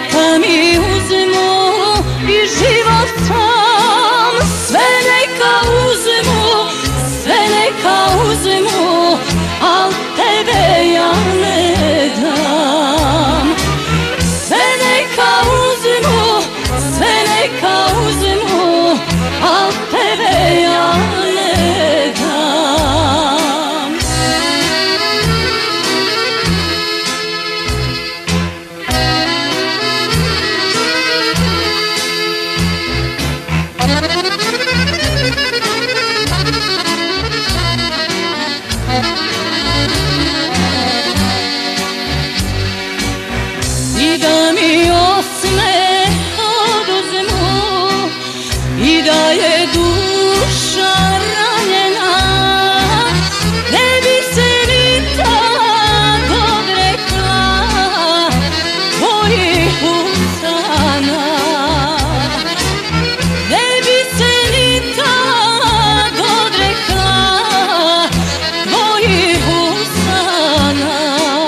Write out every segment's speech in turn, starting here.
neka mi uzmu i život sam, sve neka uzmu, sve neka uzmu, al tebe ja ne dam. Sve neka uzmu, sve neka uzmu, al tebe ja ne dam. I da mi osmeh oduzmu, i da je duša ranjena, ne bi se ni tad odrekla tvojih usana. Ne bi se ni tad odrekla tvojih usana.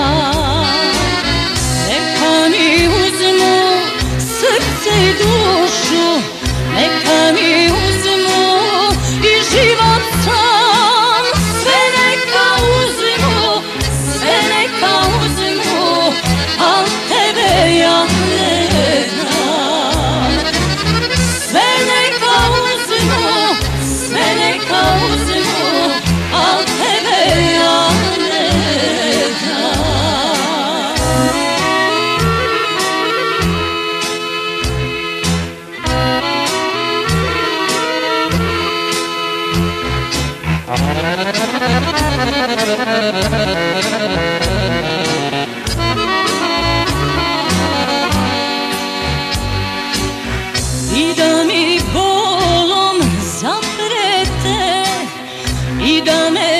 Neka mi uzmu srce i dušu, neka mi uzmu i život sam, sve neka uzmu, sve neka uzmu, al tebe ja ne dam. Sve neka uzmu, sve neka uzmu, al tebe ja ne dam. I da mi bolom zaprete, i da me